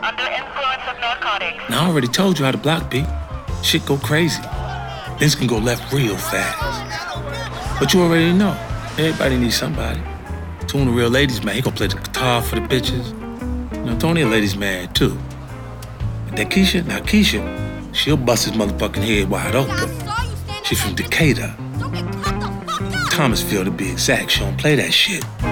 under influence of narcotics. Now, I already told you how to block B. Shit go crazy. Things can go left real fast. But you already know, everybody needs somebody. Tune, the real ladies man, he gonna play the guitar for the bitches. You know, Tony a ladies man too. But that Keisha, she'll bust his motherfucking head wide open. She's from Decatur. Thomasville to be exact, she don't play that shit.